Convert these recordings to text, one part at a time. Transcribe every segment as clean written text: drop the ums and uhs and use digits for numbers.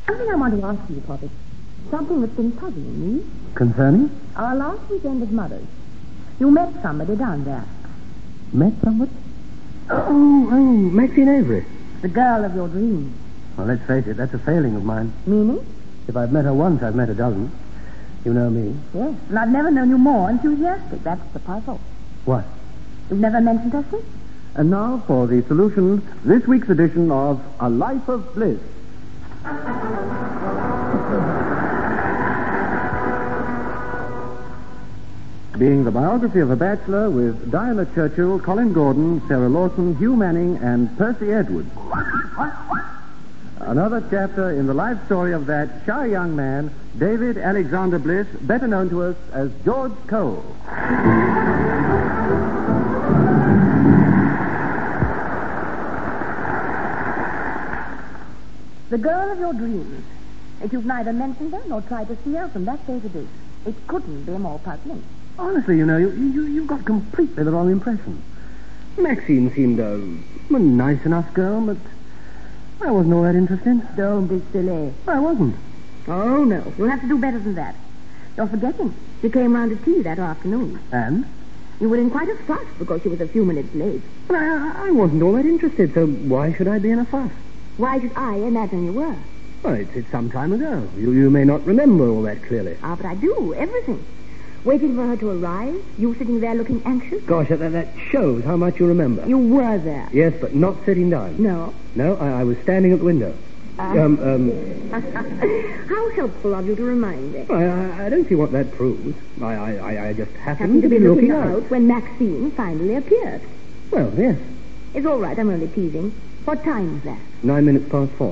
Something I want to ask you, Poppy. Something that's been puzzling me. Concerning? Our last weekend at Mother's. You met somebody down there. Met somebody? Oh, Maxine Avery. The girl of your dreams. Well, let's face it, that's a failing of mine. Meaning? If I've met her once, I've met a dozen. You know me. Yes, and I've never known you more enthusiastic. That's the puzzle. What? You've never mentioned her since? And now for the solution, this week's edition of A Life of Bliss. Being the biography of a bachelor with Diana Churchill, Colin Gordon, Sarah Lawson, Hugh Manning, and Percy Edwards. Another chapter in the life story of that shy young man, David Alexander Bliss, better known to us as George Cole. The girl of your dreams. If you've neither mentioned her nor tried to see her from that day to this, it couldn't be more puzzling. Honestly, you've got completely the wrong impression. Maxine seemed a nice enough girl, but I wasn't all that interested. Don't be silly. I wasn't. Oh, no. You'll have to do better than that. You're forgetting. She came round to tea that afternoon. And? You were in quite a fuss because she was a few minutes late. But I wasn't all that interested, so why should I be in a fuss? Why should I imagine you were? Well, it's some time ago. You may not remember all that clearly. Ah, but I do. Everything. Waiting for her to arrive, you sitting there looking anxious. Gosh, that shows how much you remember. You were there. Yes, but not sitting down. No. No, I was standing at the window. How helpful of you to remind me. I don't see what that proves. I just happened to be looking out when Maxine finally appeared. Well, yes. It's all right, I'm only teasing. What time is that? 4:09.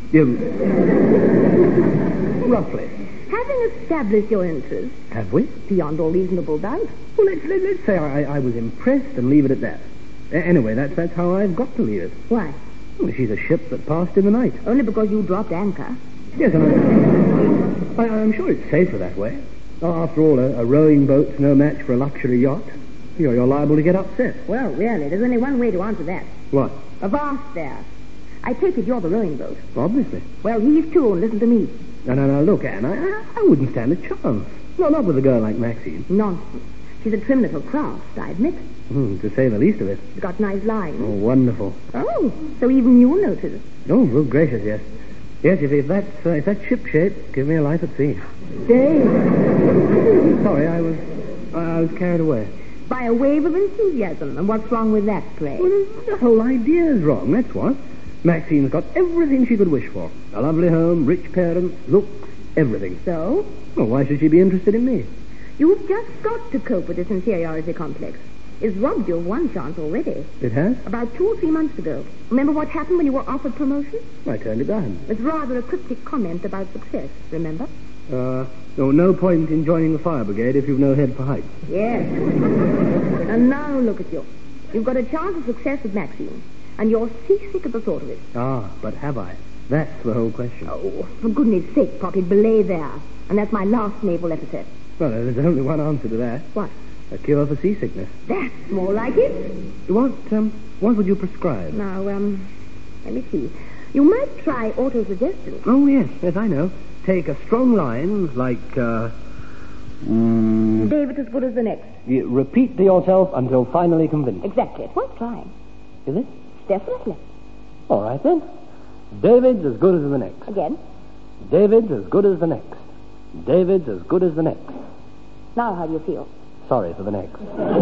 Roughly. Having established your interest... Have we? Beyond all reasonable doubt. Well, let's say I was impressed and leave it at that. Anyway, that's how I've got to leave it. Why? Well, she's a ship that passed in the night. Only because you dropped anchor. Yes, and I'm sure it's safer that way. After all, a rowing boat's no match for a luxury yacht. You're liable to get upset. Well, really, there's only one way to answer that. What? Avast there. I take it you're the rowing boat. Obviously. Well, heave to and listen to me. No, look, Anne, I wouldn't stand a chance. No, not with a girl like Maxine. Nonsense. She's a trim little craft, I admit. To say the least of it. She's got nice lines. Oh, wonderful. Oh, so even you notice it. Oh, good gracious, yes. Yes, if that's ship-shape, give me a life at sea. Dave. Sorry, I was carried away. By a wave of enthusiasm. And what's wrong with that, pray? Well, the whole idea is wrong, that's what. Maxine's got everything she could wish for. A lovely home, rich parents, looks, everything. So? Well, why should she be interested in me? You've just got to cope with this inferiority complex. It's robbed you of one chance already. It has? About 2 or 3 months ago. Remember what happened when you were offered promotion? I turned it down. It's rather a cryptic comment about success, remember? No point in joining the fire brigade if you've no head for heights. Yes. And now look at you. You've got a chance of success with Maxine. And you're seasick at the thought of it. Ah, but have I? That's the whole question. Oh, for goodness sake, Poppy, belay there. And that's my last naval epithet. Well, there's only one answer to that. What? A cure for seasickness. That's more like it. What would you prescribe? Now, let me see. You might try autosuggestion. Oh, yes, I know. Take a strong line, like, David's as good as the next. You repeat to yourself until finally convinced. Exactly. It's worth trying. Is it? Definitely. All right, then. David's as good as the next. Again? David's as good as the next. David's as good as the next. Now how do you feel? Sorry for the next.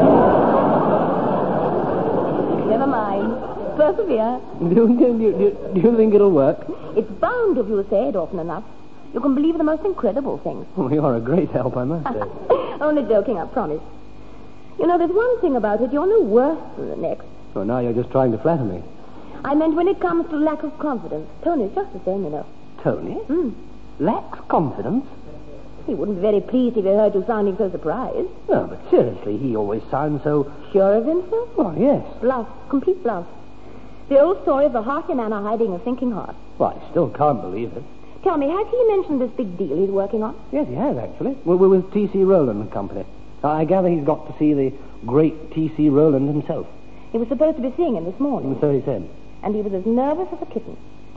Never mind. Persevere. Do you think it'll work? It's bound if you say it often enough. You can believe the most incredible things. Oh, you're a great help, I must say. Only joking, I promise. You know, there's one thing about it. You're no worse than the next. Oh, now you're just trying to flatter me. I meant when it comes to lack of confidence. Tony's just the same, you know. Tony? Lacks confidence? He wouldn't be very pleased if he heard you sounding so surprised. No, but seriously, he always sounds so... Sure of himself? Oh, yes. Bluff. Complete bluff. The old story of the hearty man hiding a thinking heart. Well, I still can't believe it. Tell me, has he mentioned this big deal he's working on? Yes, he has, actually. We're with T.C. Rowland and Company. I gather he's got to see the great T.C. Rowland himself. He was supposed to be seeing him this morning. And so he said. And he was as nervous as a kitten.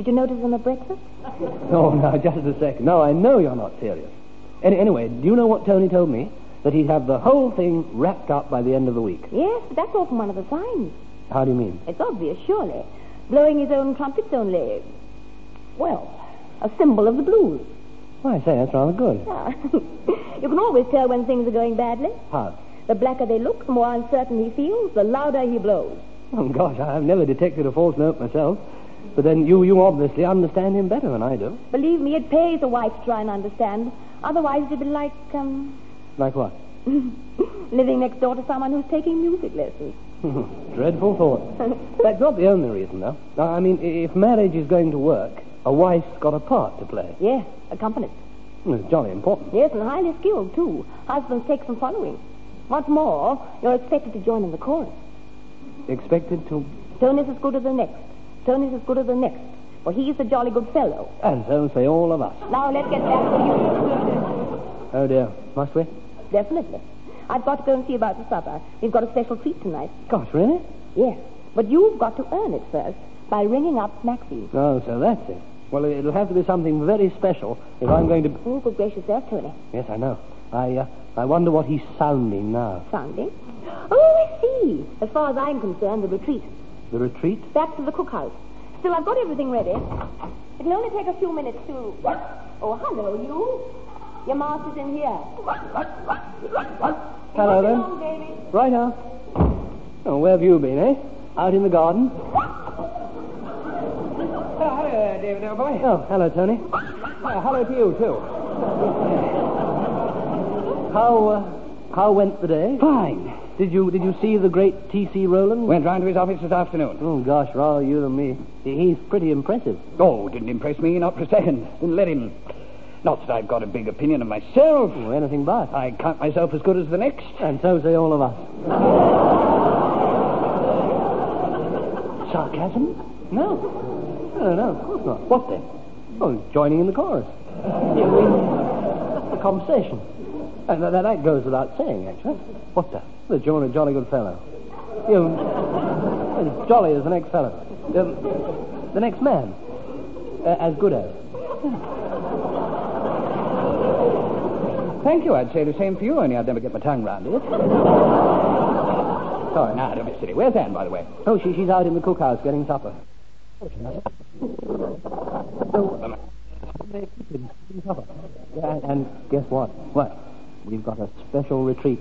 Did you notice them at breakfast? Oh, now, just a second. No, I know you're not serious. Anyway, do you know what Tony told me? That he'd have the whole thing wrapped up by the end of the week. Yes, but that's often one of the signs. How do you mean? It's obvious, surely. Blowing his own trumpet's only, well, a symbol of the blues. Well, I say, that's rather good. Yeah. You can always tell when things are going badly. How? The blacker they look, the more uncertain he feels, the louder he blows. Oh, gosh, I've never detected a false note myself. But then you obviously understand him better than I do. Believe me, it pays a wife to try and understand. Otherwise, it'd be like, Like what? living next door to someone who's taking music lessons. Dreadful thought. That's not the only reason, though. I mean, if marriage is going to work, a wife's got a part to play. Yes, accompanist. It's jolly important. Yes, and highly skilled, too. Husbands take some following. What's more, you're expected to join in the chorus. Expected to... Tony's as good as the next. Tony's as good as the next. For he's a jolly good fellow. And so say all of us. Now, let's get back to you. Oh, dear. Must we? Definitely. I've got to go and see about the supper. We've got a special treat tonight. Gosh, really? Yes. But you've got to earn it first by ringing up Maxine. Oh, so that's it. Well, it'll have to be something very special if I'm going to... Oh, good gracious, there's Tony. Yes, I know. I wonder what he's sounding now. Sounding? Oh, I see. As far as I'm concerned, the retreat. The retreat? Back to the cookhouse. Still, I've got everything ready. It'll only take a few minutes to... Oh, hello, you. Your master's in here. Hello, then. Along, Davy. Right now. Oh, where have you been, eh? Out in the garden? Hello, David, old boy. Oh, hello, Tony. Hello to you, too. How went the day? Fine. Did you see the great T.C. Rowland? Went round to his office this afternoon. Oh, gosh, rather you than me. He's pretty impressive. Oh, didn't impress me, not for a second. Didn't let him. Not that I've got a big opinion of myself. Oh, anything but. I count myself as good as the next. And so say all of us. Sarcasm? No, of course not. What then? Oh, joining in the chorus. You mean the conversation. And that goes without saying, actually. What the? That you're a jolly good fellow. You as jolly as the next fellow. The next man. As good as. Thank you. I'd say the same for you, only I'd never get my tongue round it. Sorry, now, don't be silly. Where's Anne, by the way? Oh, she's out in the cookhouse getting supper. Yeah, and guess what? What? We've got a special retreat.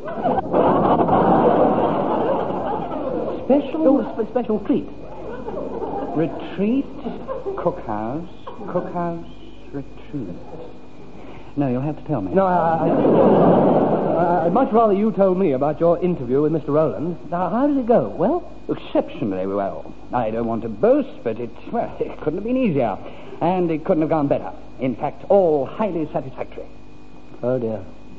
Special? Oh, special treat. Retreat, cookhouse, retreat. No, you'll have to tell me. No, I'd much rather you told me about your interview with Mr. Rowland. Now, how did it go? Well? Exceptionally well. I don't want to boast, but it couldn't have been easier. And it couldn't have gone better. In fact, all highly satisfactory. Oh, dear.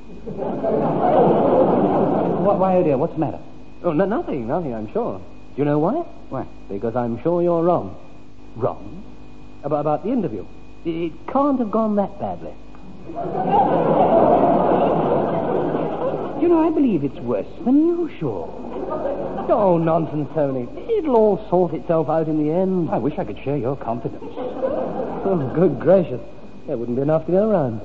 Why, oh dear, what's the matter? Oh, nothing, I'm sure. Do you know why? Why? Because I'm sure you're wrong. Wrong? About the interview. It can't have gone that badly. You know, I believe it's worse than usual. Oh, nonsense, Tony. It'll all sort itself out in the end. I wish I could share your confidence. Oh, good gracious. There wouldn't be enough to go around.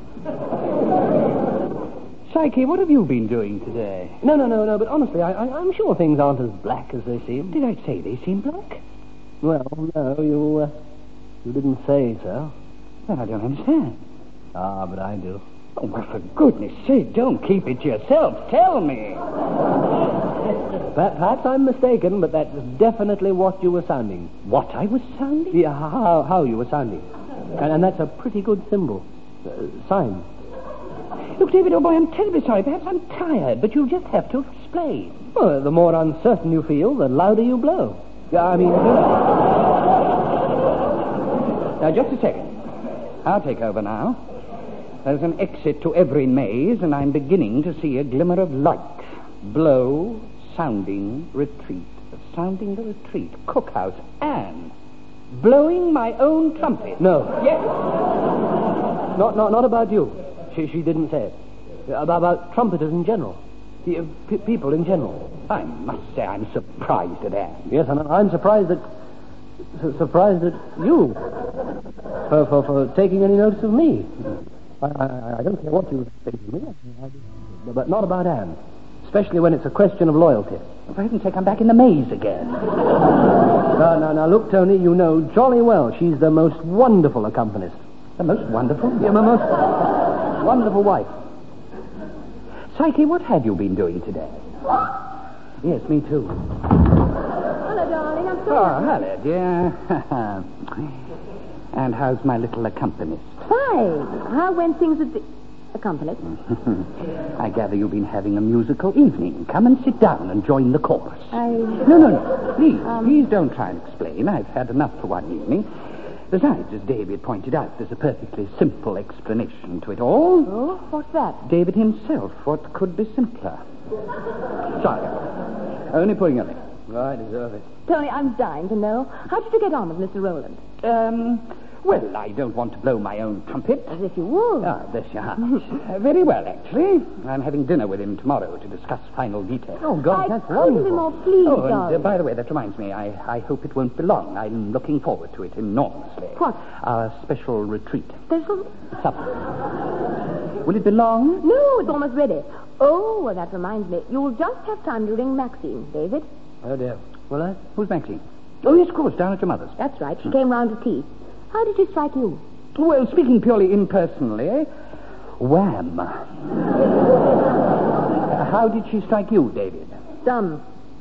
Psyche, what have you been doing today? No, but honestly, I'm sure things aren't as black as they seem. Did I say they seem black? Well, no, you didn't say so. Then I don't understand. Ah, but I do. Oh, well, for goodness sake, don't keep it to yourself. Tell me. Perhaps I'm mistaken, but that's definitely what you were sounding. What I was sounding? Yeah, how you were sounding. And that's a pretty good symbol. Sign. Look, David, oh boy, I'm terribly sorry. Perhaps I'm tired, but you'll just have to explain. Well, the more uncertain you feel, the louder you blow. I mean... Now, just a second. I'll take over now. There's an exit to every maze, and I'm beginning to see a glimmer of light. Blow, sounding, retreat. Sounding the retreat. Cookhouse. Anne. Blowing my own trumpet. No. Yes. Not about you. She didn't say it. About trumpeters in general. People in general. I must say I'm surprised at Anne. Yes, and I'm surprised that... surprised at you for taking any notice of me. I don't care what you think of me, but not about Anne. Especially when it's a question of loyalty. For heaven's sake, I'm back in the maze again. Now, look, Tony, you know jolly well she's the most wonderful accompanist. The most wonderful? Yeah, my most wonderful wife. Psyche, what have you been doing today? Yes, me too. Hello, darling. I'm so happy. Hello, dear. And how's my little accompanist? Fine. How went things with the accompanist? I gather you've been having a musical evening. Come and sit down and join the chorus. No. Please don't try and explain. I've had enough for one evening. Besides, as David pointed out, there's a perfectly simple explanation to it all. Oh, what's that? David himself. What could be simpler? Sorry. Only pulling your leg. I deserve it. Tony, I'm dying to know. How did you get on with Mr. Rowland? Well, I don't want to blow my own trumpet. As if you would. Ah, bless your heart. Very well, actually. I'm having dinner with him tomorrow to discuss final details. Oh, God, I that's couldn't be wonderful. more pleased, Oh, darling. and by the way, that reminds me, I hope it won't be long. I'm looking forward to it enormously. What? Our special retreat. Special? Supper. Will it be long? No, it's almost ready. Oh, well, that reminds me. You'll just have time to ring Maxine, David. Oh, dear. Will I? Who's Maxine? Oh, yes, of course, down at your mother's. That's right. She came round to tea. How did she strike you? Well, speaking purely impersonally, wham. How did she strike you, David? Dumb.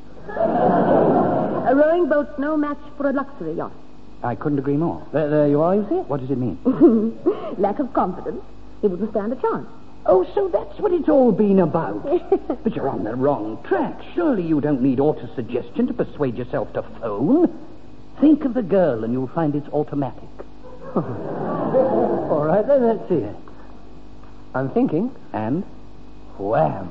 A rowing boat's no match for a luxury yacht. I couldn't agree more. There you are, you see? What does it mean? Lack of confidence. He wouldn't stand a chance. Oh, so that's what it's all been about. But you're on the wrong track. Surely you don't need auto-suggestion to persuade yourself to phone. Think of the girl and you'll find it's automatic. All right, then, let's see it. I'm thinking. And? Wham.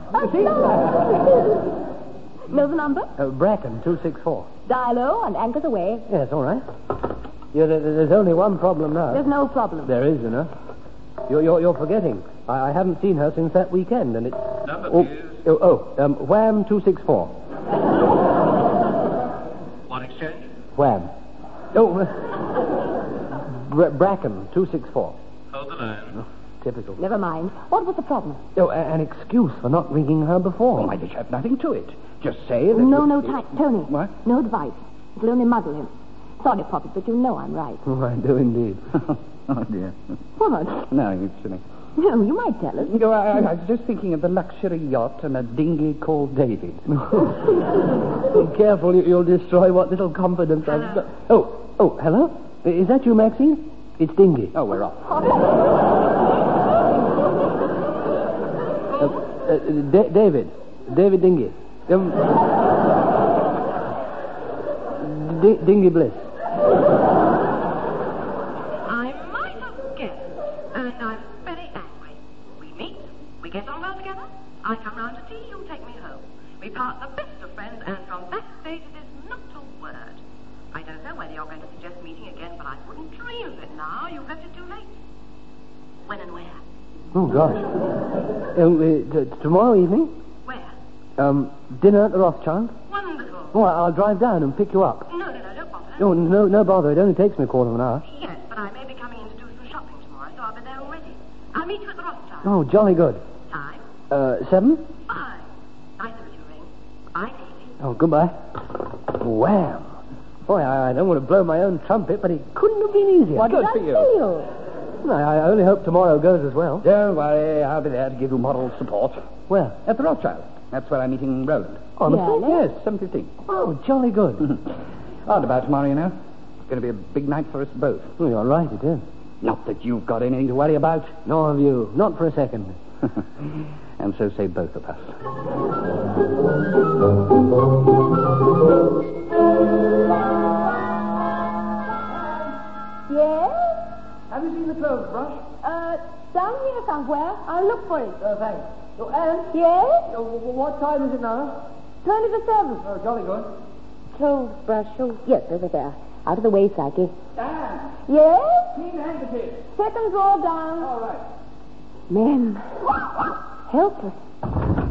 Know the number? Bracken, 264. Dial O and anchors away. Yes, all right. Yeah, there's only one problem now. There's no problem. There is, you know. You're forgetting. I haven't seen her since that weekend, and it's... Number, please. Wham, 264. What exchange? Wham. Oh, Bracken, 264. Hold the line. Typical. Never mind. What was the problem? Oh, an excuse for not ringing her before. Oh, I just have nothing to it. Just say that... No, Tony. What? No advice. It'll only muddle him. Sorry, Poppy, but you know I'm right. Oh, I do indeed. Oh, dear. What? No, it's silly. No, you might tell us. No, I was just thinking of the luxury yacht and a dinghy called David. Be careful, you'll destroy what little confidence I've got. Oh, hello? Is that you, Maxine? It's Dingy. Oh, we're off. David Dingy. Dingy Bliss. I might have guessed, and I'm very angry. We meet, we get on well together. I come round to tea, you take me home. We part the best of friends, and from that stage it is not a word. I don't know whether you're going to suggest meeting again, but I wouldn't dream of it now. You've left it too late. When and where? Oh, gosh. Tomorrow evening? Where? Dinner at the Rothschild. Wonderful. Oh, I'll drive down and pick you up. No, don't bother. Oh, no bother. It only takes me a quarter of an hour. Yes, but I may be coming in to do some shopping tomorrow, so I'll be there already. I'll meet you at the Rothschild. Oh, jolly good. Time? 7? Fine. Nice of you to ring. Bye, Daisy. Oh, goodbye. Wham. Boy, I don't want to blow my own trumpet, but it couldn't have been easier. What did I feel? I only hope tomorrow goes as well. Don't worry, I'll be there to give you moral support. Where? At the Rothschild. That's where I'm meeting Roland. Honestly? Yeah, Yes, 7:15. Oh, jolly good. Odd about tomorrow, you know. It's going to be a big night for us both. Oh, you're right, it is. Not that you've got anything to worry about. Nor have you. Not for a second. And so say both of us. Yes? Have you seen the clothes brush? Down here somewhere. I'll look for it. Thanks. Oh, Anne? Yes? What time is it now? 20 to 7. Oh, jolly good. Clothes brush. Oh, yes, over there. Out of the way, Psyche. Anne, Yes? clean handkerchief. Second drawer down. All right. Men. Helpless.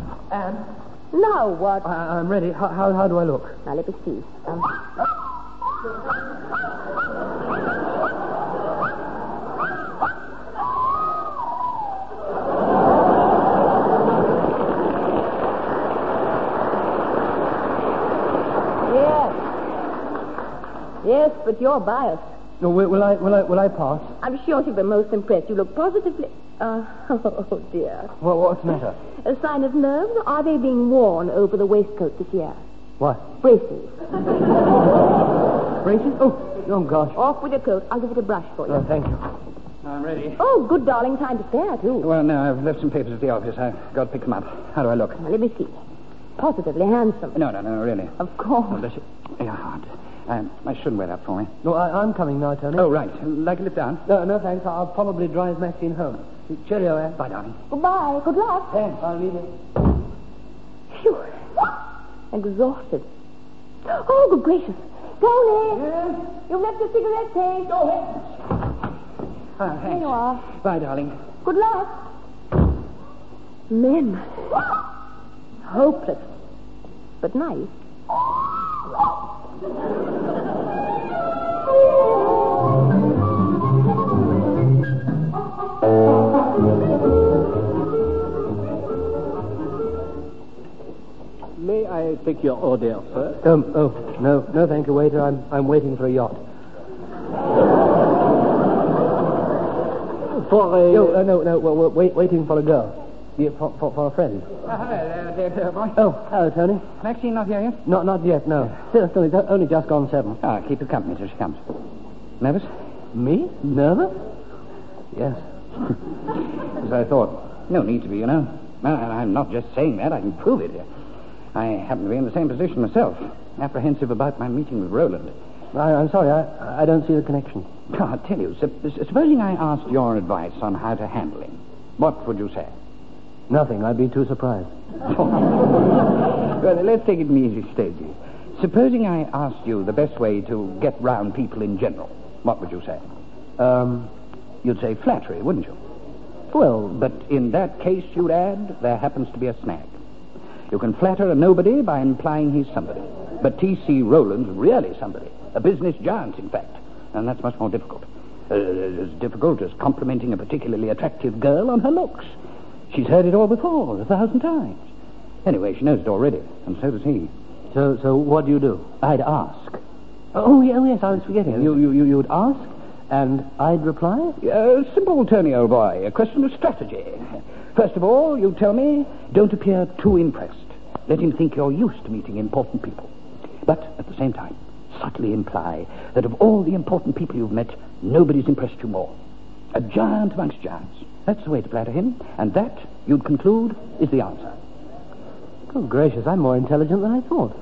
Anne, Now what? I'm ready. How do I look? Now, let me see. Yes, but you're biased. No, will I pass? I'm sure she'll be most impressed. You look positively... oh, dear. Well, what's the matter? A sign of nerves? Or are they being worn over the waistcoat this year? What? Braces. Braces? Oh, gosh. Off with your coat. I'll give it a brush for you. Oh, thank you. I'm ready. Oh, good darling. Time to spare, too. Well, no, I've left some papers at the office. I've got to pick them up. How do I look? Now, let me see. Positively handsome. No, really. Of course. Oh, bless you. Yeah, hard. I shouldn't wear that for me. No, I'm coming now, Tony. Oh, right. Like a lift down? No, thanks. I'll probably drive Maxine home. Cheerio, Anne. Bye, darling. Goodbye. Good luck. Thanks. I'll leave you. Phew. Exhausted. Oh, good gracious. Tony! Yes? You've left your cigarette case. Go ahead. Thanks. There you are. Bye, darling. Good luck. Men. Hopeless. But nice. May I take your order first? No, thank you, waiter. I'm waiting for a yacht. For a... No, we're waiting for a girl. Yeah, for a friend. Hello there, boy. Oh, hello, Tony. Maxine not here yet? Not yet, no. Still, only just gone 7. Ah, keep her company till she comes. Nervous? Me? Nervous? Yes. As I thought. No need to be, you know. Well, I'm not just saying that. I can prove it. I happen to be in the same position myself. Apprehensive about my meeting with Roland. I'm sorry, I don't see the connection. I'll tell you. Supposing I asked your advice on how to handle him, what would you say? Nothing. I'd be too surprised. Well, let's take it in easy stages. Supposing I asked you the best way to get round people in general, what would you say? You'd say flattery, wouldn't you? Well, but in that case, you'd add, there happens to be a snag. You can flatter a nobody by implying he's somebody. But T.C. Rowland's really somebody. A business giant, in fact. And that's much more difficult. As difficult as complimenting a particularly attractive girl on her looks. She's heard it all before, 1,000 times. Anyway, she knows it already, and so does he. So what do you do? I'd ask. Oh, yes, I was forgetting. You'd ask, and I'd reply? Simple, Tony, old boy. A question of strategy. First of all, you tell me, don't appear too impressed. Let him think you're used to meeting important people. But, at the same time, subtly imply that of all the important people you've met, nobody's impressed you more. A giant amongst giants. That's the way to flatter him, and that, you'd conclude, is the answer. Good gracious, I'm more intelligent than I thought.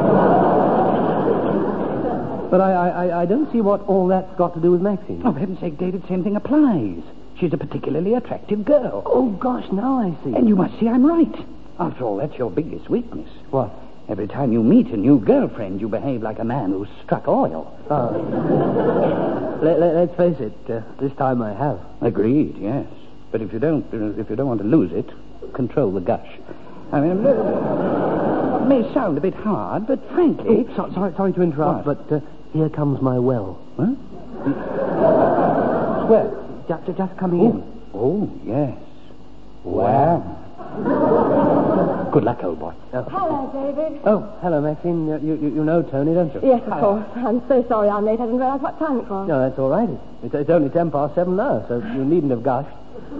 But I don't see what all that's got to do with Maxine. Oh, for heaven's sake, David, same thing applies. She's a particularly attractive girl. Oh, gosh, now I see. And you must see I'm right. After all, that's your biggest weakness. What? Every time you meet a new girlfriend, you behave like a man who's struck oil. Let's face it, this time I have. Agreed, yes. But if you don't want to lose it, control the gush. I mean, it may sound a bit hard, but frankly... Oh, sorry to interrupt, what? but here comes my well. Huh? Where? Just coming in. Oh, yes. Wow. Good luck, old boy. Hello, David. Oh, hello, Maxine. You know Tony, don't you? Yes, of course. I'm so sorry I'm late. I didn't realize what time it was. No, that's all right. It's only 7:10 now, so you needn't have gushed.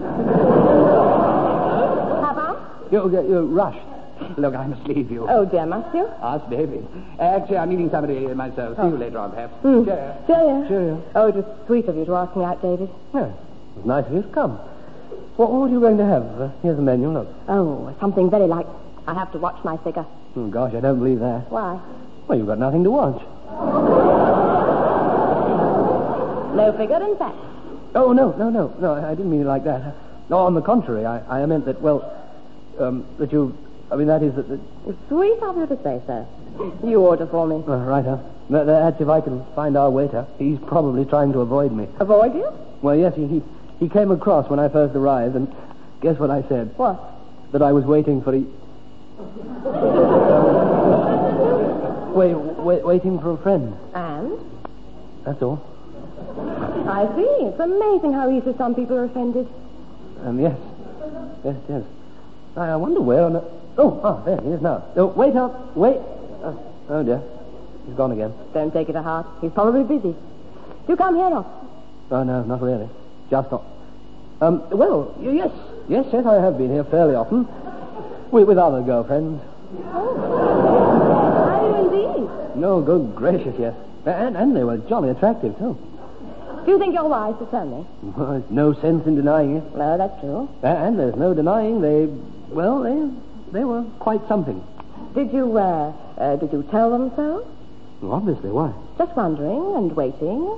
Have I? You rushed. Look, I must leave you. Oh, dear, must you? Ask David. Actually, I'm meeting somebody myself. See you later on, perhaps. Cheerio. Cheerio. Oh, it was sweet of you to ask me out, David. Yeah, it was nice of you to come. What are you going to have? Here's the menu, look. Oh, something very light. I have to watch my figure. Oh, gosh, I don't believe that. Why? Well, you've got nothing to watch. No figure, in fact. Oh, no, I didn't mean it like that. No, on the contrary, I meant that, that you... I mean, that is that... It's sweet of you to say so. You order for me. Right, huh? That's if I can find our waiter. He's probably trying to avoid me. Avoid you? Well, yes, he came across when I first arrived, and guess what I said? What? That I was waiting for Waiting for a friend. And? That's all. I see. It's amazing how easily some people are offended. Yes. Yes. I wonder where on the... Oh, there he is now. Oh, wait up. Wait. Oh, dear. He's gone again. Don't take it to heart. He's probably busy. Do come here, not? Oh, no, not really. Just not. Well, yes, I have been here fairly often. With other girlfriends. Oh. Have you indeed? No, good gracious, yes. And they were jolly attractive, too. Do you think you're wise to tell me? Well, there's no sense in denying it. No, that's true. And there's no denying they were quite something. Did you tell them so? Well, obviously, why? Just wondering and waiting.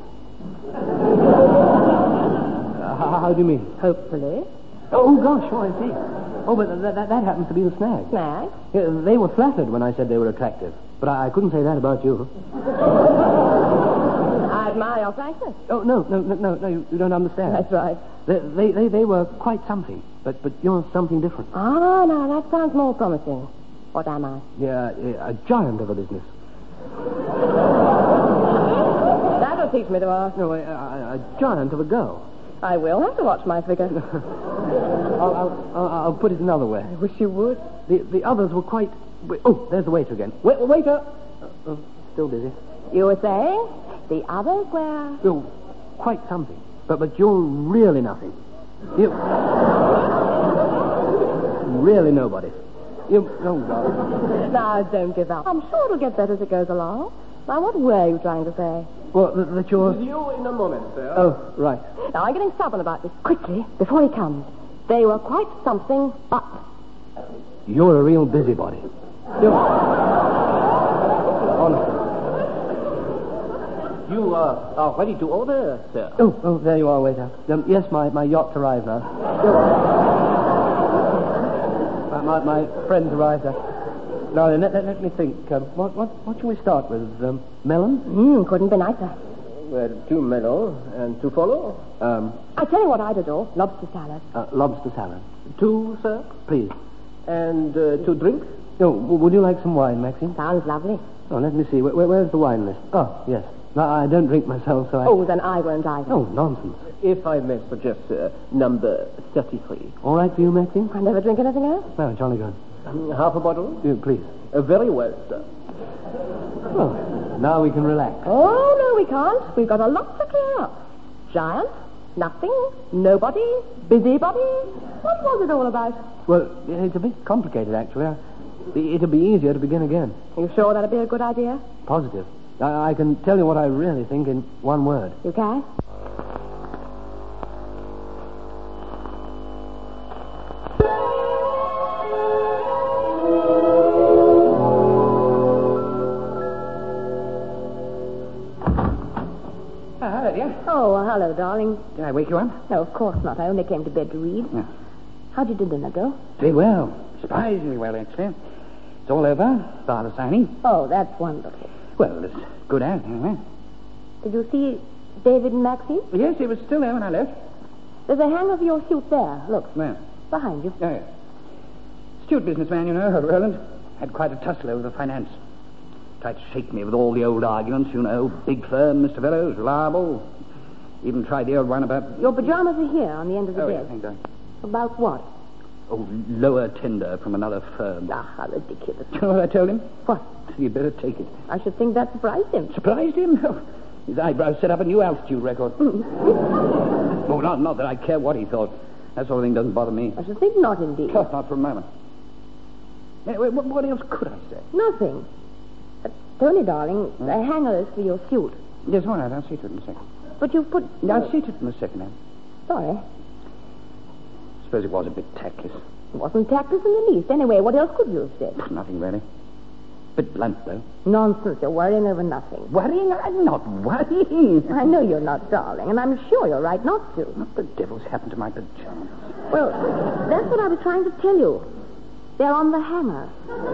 How do you mean? Hopefully. Oh, gosh, I see. Oh, but that happens to be the snag. Snag? Yeah, they were flattered when I said they were attractive. But I couldn't say that about you. I admire your frankness. Oh, no, you don't understand. That's right. They were quite something, but you're something different. Ah, now that sounds more promising. What am I? Yeah, a giant of a business. That'll teach me to ask. No, a giant of a girl. I will have to watch my figure. I'll put it another way. I wish you would. The others were quite... Oh, there's the waiter again. Waiter! Still busy. You were saying the others were... Oh, quite something. But you're really nothing. You... really nobody. You... Oh, God. Now, don't give up. I'm sure it'll get better as it goes along. Now, what were you trying to say? Well, that you're... With you in a moment, sir. Oh, right. Now, I'm getting stubborn about this. Quickly, before he comes. They were quite something, but... You're a real busybody. Honestly. You are ready to order, sir. Oh, there you are, waiter. Yes, my yacht's arrived now. my friend's arrived now. Now, then, let me think. What shall we start with? Melon? Couldn't be nicer. Well, 2 melon and 2 follow. I tell you what I'd adore. Lobster salad. Lobster salad. 2, sir. Please. And 2 drinks. Oh, would you like some wine, Maxine? Sounds lovely. Oh, let me see. Where's the wine list? Oh, yes. No, I don't drink myself, so I... Oh, then I won't either. Oh, nonsense. If I may suggest, sir, number 33. All right for you, Maxine? I never drink anything else. No, jolly good. Half a bottle? Please. Very well, sir. Oh, now we can relax. Oh, no, we can't. We've got a lot to clear up. Giant, nothing, nobody, busybody. What was it all about? Well, it's a bit complicated, actually. It'll be easier to begin again. You sure that'd be a good idea? Positive. I can tell you what I really think in one word. You can? Hello, dear. Oh, hello, darling. Did I wake you up? No, of course not. I only came to bed to read. No. How did your dinner go? Very well. Surprisingly well, actually. It's all over. Father signing. Oh, that's wonderful. Well, it's good out, anyway. Did you see David and Maxine? Yes, he was still there when I left. There's a hang of your suit there. Look, Where? behind you. Oh, yes. Astute businessman, you know, Roland. Had quite a tussle over the finance. Tried to shake me with all the old arguments, you know. Big firm, Mr. Fellows, reliable. Even tried the old one about... Your pajamas are here on the end of the Oh, bed. yeah, thank you. About what? Oh, lower tender from another firm. Ah, how ridiculous. You know what I told him? What? You'd better take it. I should think that surprised him. Surprised him? Oh, his eyebrows set up a new altitude record. Oh, not that I care what he thought. That sort of thing doesn't bother me. I should think not, indeed. Oh, not for a moment. Anyway, what else could I say? Nothing. Tony, darling, the hanger is for your suit. Yes, all right, I'll see to it in a second. But you've put... I'll see to it in a second, Anne. Sorry. Suppose it was a bit tactless. It wasn't tactless in the least. Anyway, what else could you have said? Nothing, really. Bit blunt, though. Nonsense. You're worrying over nothing. Worrying? I'm not worrying. I know you're not, darling, and I'm sure you're right not to. What the devil's happened to my pajamas? Well, that's what I was trying to tell you. They're on the hanger.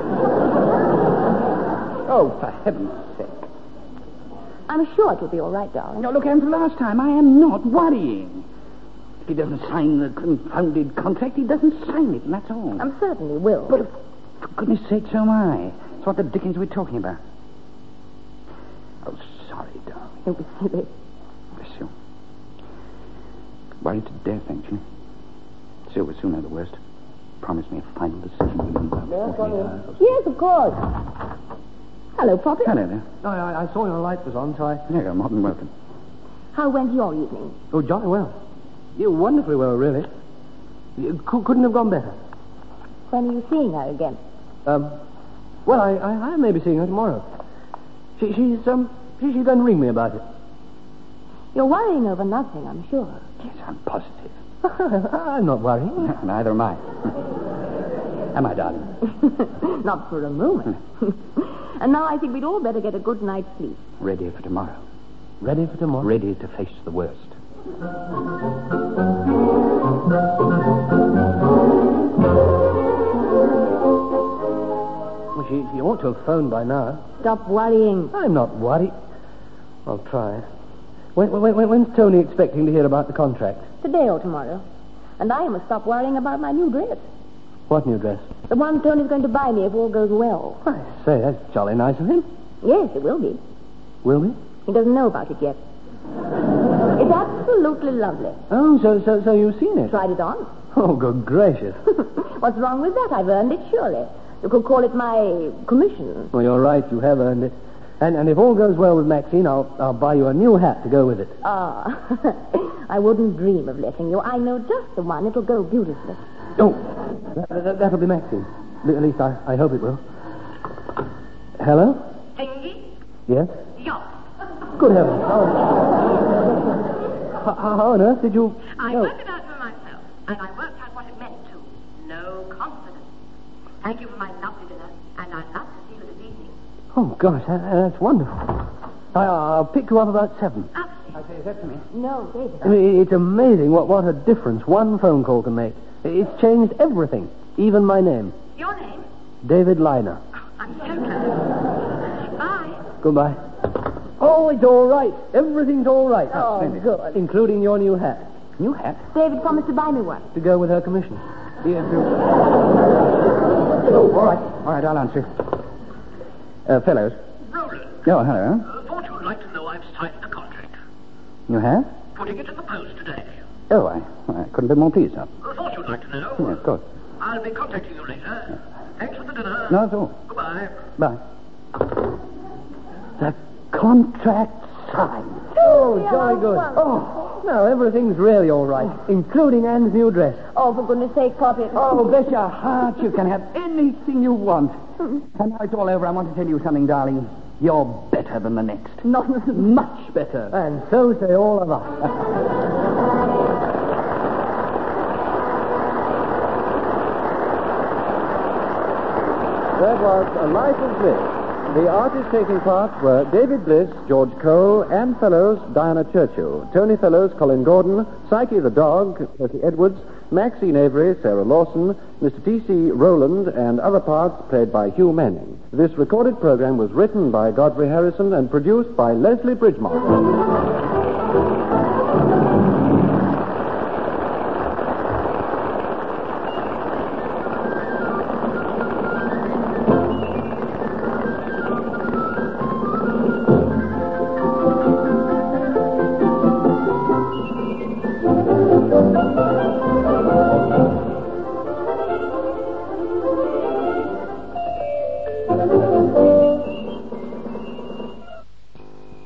Oh, for heaven's sake. I'm sure it will be all right, darling. No, look, Anne, for the last time, I am not worrying. If he doesn't sign the confounded contract, he doesn't sign it, and that's all. I certainly will. But for goodness sake, so am I. It's what the dickens we're talking about. Oh, sorry, darling. Don't be silly. Bless you. Worried to death, actually. Still, we'll soon have the worst. Promise me a final decision within about 48 hours. Yes, of course. Hello, Poppy. Hello there. I saw your light was on, so I... Yeah, you're more than welcome. How went your evening? Oh, jolly well. You wonderfully well, really. You couldn't have gone better. When are you seeing her again? Well, I may be seeing her tomorrow. She's going to ring me about it. You're worrying over nothing, I'm sure. Yes, I'm positive. I'm not worrying. Neither am I. Am I, darling? Not for a moment. And now I think we'd all better get a good night's sleep. Ready for tomorrow. Ready for tomorrow? Ready to face the worst. Well, she ought to have phoned by now. Stop worrying. I'm not worried. I'll try. When's Tony expecting to hear about the contract? Today or tomorrow. And I must stop worrying about my new dress. What new dress? The one Tony's going to buy me if all goes well. I say, that's jolly nice of him. Yes, it will be. Will we? He doesn't know about it yet. It's absolutely lovely. Oh, so you've seen it? Tried it on. Oh, good gracious. What's wrong with that? I've earned it, surely. You could call it my commission. Well, you're right. You have earned it. And if all goes well with Maxine, I'll buy you a new hat to go with it. Ah, I wouldn't dream of letting you. I know just the one. It'll go beautifully. Oh, that'll be Maxine. At least I hope it will. Hello? Tingy? Yes? Yacht. Good heavens. How on earth did you... I worked it out for myself, and I worked out what it meant too. No confidence. Thank you for my lovely dinner, and I'd love to see you this evening. Oh, gosh, that's wonderful. I'll pick you up about 7. I say, is that to me? No, David. I mean, it's amazing what a difference one phone call can make. It's changed everything, even my name. Your name? David Liner. Oh, I'm so glad. Bye. Goodbye. Oh, it's all right. Everything's all right. Oh, good. Including your new hat. New hat? David promised to buy me one. To go with her commission. Yes, oh, all right. All right, I'll answer. Fellows. Roland. Oh, hello. Thought you'd like to know I've signed the contract. You have? Putting it in the post today. Oh, I couldn't be more pleased, sir. Thought you'd like to know. Yes, of course. I'll be contacting you later. Thanks for the dinner. No, that's all. Goodbye. Bye. The contract signed. Oh, jolly good. Oh, now everything's really all right, including Anne's new dress. Oh, for goodness sake, Poppy. Oh, bless your heart, you can have anything you want. And now it's all over, I want to tell you something, darling. You're better than the next. Nonsense. Much better. And so say all of us. That was A Life of Bliss. The artists taking part were David Bliss, George Cole, Anne Fellows, Diana Churchill, Tony Fellows, Colin Gordon, Psyche the dog, Percy Edwards, Maxine Avery, Sarah Lawson, Mr. T.C. Rowland, and other parts played by Hugh Manning. This recorded program was written by Godfrey Harrison and produced by Leslie Bridgemark.